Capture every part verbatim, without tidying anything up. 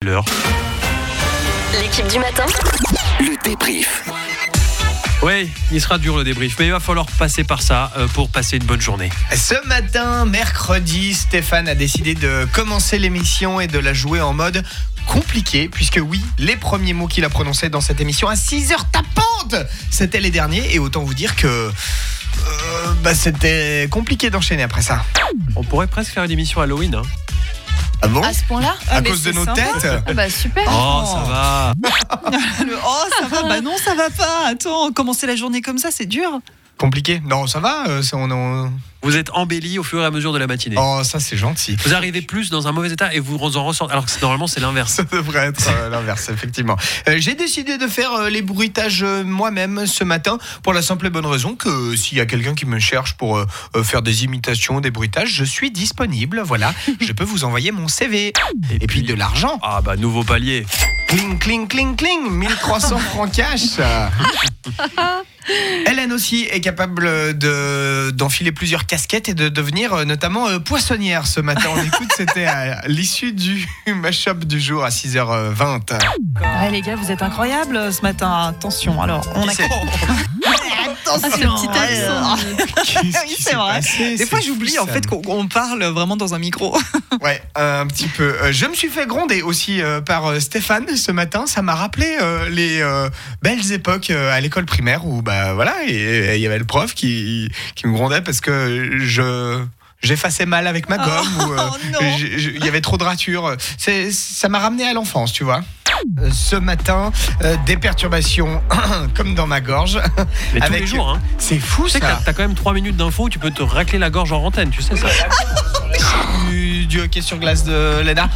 l'heure. L'équipe du matin. Le débrief. Oui, il sera dur le débrief, mais il va falloir passer par ça euh, pour passer une bonne journée. Ce matin, mercredi, Stéphane a décidé de commencer l'émission et de la jouer en mode compliqué, puisque oui, les premiers mots qu'il a prononcés dans cette émission à six heures tapantes, c'était les derniers, et autant vous dire que euh, bah, c'était compliqué d'enchaîner après ça. On pourrait presque faire une émission Halloween. Hein. Ah bon ? À ce point-là À ah, mais cause de c'est nos sympa. têtes ? Ah bah super. Oh, ça va. Le oh, ça va. Bah non, ça va pas. Attends, commencer la journée comme ça, c'est dur. Compliqué ? Non, ça va, euh, c'est, on, on... Vous êtes embelli au fur et à mesure de la matinée. Oh, ça c'est gentil. Vous arrivez plus dans un mauvais état et vous en ressortez. Alors que normalement, c'est l'inverse. Ça devrait être euh, l'inverse, effectivement. Euh, j'ai décidé de faire euh, les bruitages euh, moi-même ce matin pour la simple et bonne raison que euh, s'il y a quelqu'un qui me cherche pour euh, euh, faire des imitations, des bruitages, je suis disponible. Voilà, je peux vous envoyer mon C V. Et, et puis, puis de l'argent. Ah bah, nouveau palier. Cling, cling, cling, cling, mille trois cents francs cash. Hélène aussi est capable de, d'enfiler plusieurs casquettes et de devenir euh, notamment euh, poissonnière ce matin. On écoute, c'était à l'issue du mash-up du jour à six heures vingt. Ouais, les gars, vous êtes incroyables ce matin. Attention, alors, on a... C'est- Ah, c'est le petit accent. Qu'est-ce Oui, qui c'est s'est vrai. passé ? Des C'est fois, fou, j'oublie ça. en fait qu'on, qu'on parle vraiment dans un micro. Ouais, un petit peu. Euh, Je me suis fait gronder aussi euh, par euh, Stéphane ce matin. Ça m'a rappelé euh, les euh, belles époques euh, à l'école primaire où bah voilà, et il y avait le prof qui qui me grondait parce que je j'effaçais mal avec ma gomme Oh, ou euh, oh non. j'ai- j'ai- il y avait trop de ratures. C'est ça m'a ramené à l'enfance, tu vois. Euh, Ce matin, euh, des perturbations comme dans ma gorge. Mais tous Avec- les jours, hein. C'est fou Tu sais que t'as, ça. t'as quand même trois minutes d'infos où tu peux te racler la gorge en antenne, tu sais ça. Du, du hockey sur glace de Lena.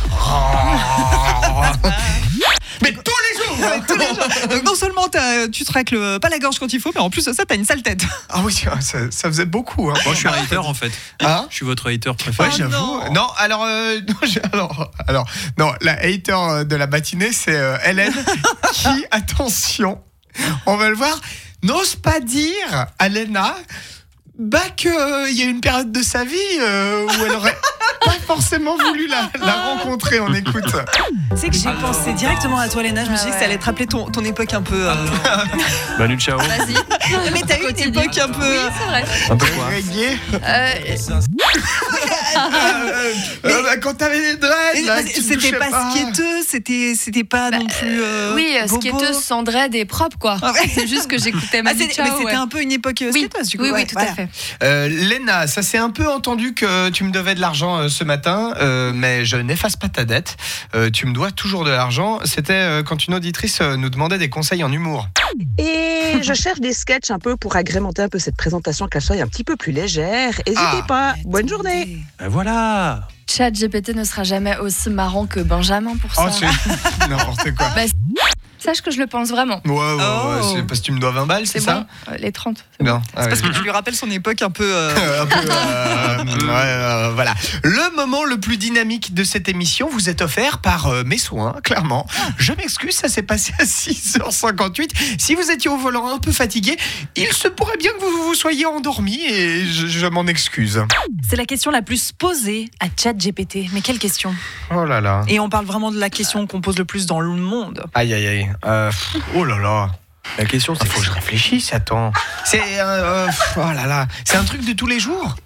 Mais tous les jours. Ouais, tous les jours. Donc non seulement t'as- tu te racles pas la gorge quand il faut, mais en plus de ça, t'as une sale tête. Ah oui, ça, ça faisait beaucoup. Hein. Moi, je suis un hater en fait. Hein? Je suis votre hater préféré. Ouais, Oh j'avoue. non. Non, alors, euh, non, j'ai- alors, alors, non, la hater de la matinée, c'est euh, Hélène qui, attention, on va le voir, n'ose pas dire à Léna bah qu'il y a une période de sa vie euh, où elle aurait pas forcément voulu la, la rencontrer. On écoute. C'est que j'ai pensé directement à toi, Léna. Je me suis dit que Ah ça ouais. allait te rappeler ton, ton époque un peu. euh, Manu Chao. Vas-y. Mais t'as eu une Continue. époque un peu. Oui, c'est vrai. Un peu quoi. Reggae. Euh, Euh, euh, bah, quand t'avais des dreads, là, Mais que tu c'était touchais pas, skateuse, c'était, c'était pas non plus. euh, oui, bobo. skateuse sans dread et propre, quoi. Ah ouais. C'est juste que j'écoutais Ah, Manu c'est- Chao. mais c'était ouais. un peu une époque euh, Oui, skateuse, du coup. oui, oui, ouais, tout voilà. à fait. Euh, Léna, ça s'est un peu entendu que tu me devais de l'argent euh, ce matin, euh, mais je n'efface pas ta dette. Euh, tu me dois toujours de l'argent. C'était euh, quand une auditrice euh, nous demandait des conseils en humour. Et je cherche des sketchs un peu pour agrémenter un peu cette présentation, qu'elle soit un petit peu plus légère. N'hésitez Ah. pas. Bonne journée. Ben voilà. Chat G P T ne sera jamais aussi marrant que Benjamin pour ça. Oh, c'est n'importe quoi. Bah, sache que je le pense vraiment. Ouais, ouais, ouais, Oh. c'est parce que tu me dois vingt balles, c'est, C'est ça bon, euh, les trente. Non. Ah, Parce oui. que tu lui rappelles son époque un peu. euh, Un peu, euh, ouais, euh, voilà. Le moment le plus dynamique de cette émission vous est offert par euh, mes soins, clairement. Je m'excuse, ça s'est passé à six heures cinquante-huit. Si vous étiez au volant un peu fatigué, il se pourrait bien que vous vous soyez endormi et je, je m'en excuse. C'est la question la plus posée à ChatGPT. Mais quelle question? Oh là là. Et on parle vraiment de la question qu'on pose le plus dans le monde. Aïe aïe aïe. Euh, pff, oh là là. La question, Il c'est faut que je réfléchisse, attends. C'est euh, euh, pff, oh là là. C'est un truc de tous les jours.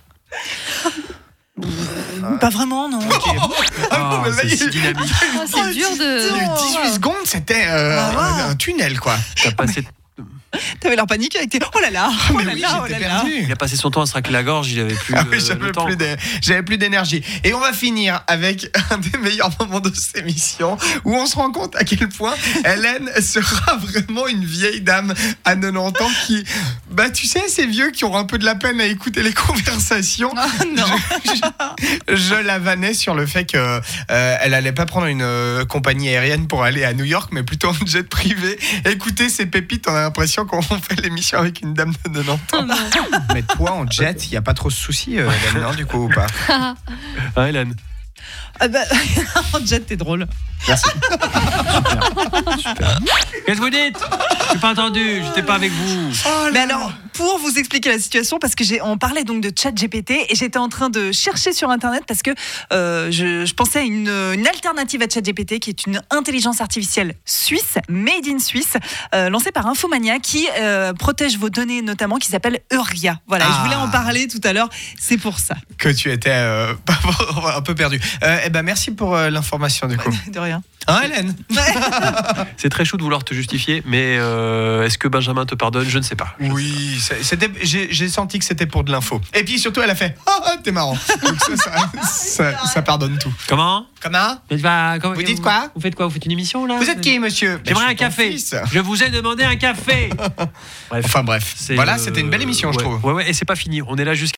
Pas vraiment, non. Ah, mais c'est vas-y. si dynamique. Ah, c'est dur Il y a eu de. dix-huit secondes, c'était euh, Ah ouais. un, un tunnel quoi. T'as passé, T'avais l'air paniqué avec tes. Oh là là, oh Mais là oui, là, oh j'étais là là. perdu. il a passé son temps à se racler la gorge, il avait plus Ah euh, oui, j'avais le temps. plus d'é- j'avais plus d'énergie. Et on va finir avec un des meilleurs moments de cette émission où on se rend compte à quel point Hélène sera vraiment une vieille dame à quatre-vingt-dix ans qui, bah tu sais, ces vieux qui ont un peu de la peine à écouter les conversations. Oh non. Je, je la vannais sur le fait que euh, elle allait pas prendre une euh, compagnie aérienne pour aller à New York, mais plutôt un jet privé. Écoutez ces pépites, on a l'impression qu'on fait l'émission avec une dame de quatre-vingt-dix ans. Mais toi en jet, il y a pas trop de soucis, euh, Hélène, non, du coup ou pas? Ah, Hélène. Ah bah, Jade, t'es drôle. Merci. Qu'est-ce que vous dites? Je n'ai pas entendu, j'étais pas avec vous. Oh là Mais là. alors, pour vous expliquer la situation, parce que j'ai, on parlait donc de ChatGPT et j'étais en train de chercher sur Internet parce que euh, je, je pensais à une, une alternative à ChatGPT qui est une intelligence artificielle suisse, made in Suisse, euh, lancée par Infomania qui euh, protège vos données notamment, qui s'appelle Euria. Voilà, Ah. je voulais en parler tout à l'heure, c'est pour ça. Que tu étais euh, un peu perdu. Euh, eh ben merci pour euh, l'information du coup. De rien. Hein, Hélène? C'est très chou de vouloir te justifier, mais euh, est-ce que Benjamin te pardonne? Je ne sais pas. Oui, c'est- c'était, j'ai, j'ai senti que c'était pour de l'info. Et puis surtout, elle a fait ah, ah, t'es marrant. Donc ça, ça, ça, ça pardonne tout. Comment? Comment? Mais bah, comment- Vous dites quoi? Vous faites quoi? Vous faites une émission là? Vous êtes qui, monsieur? J'aimerais Ben, un je suis ton café. fils. Je vous ai demandé un café. Bref. Enfin bref. C'est, Voilà, euh, c'était une belle émission, je ouais, trouve. Ouais, ouais, et c'est pas fini. On est là jusqu'à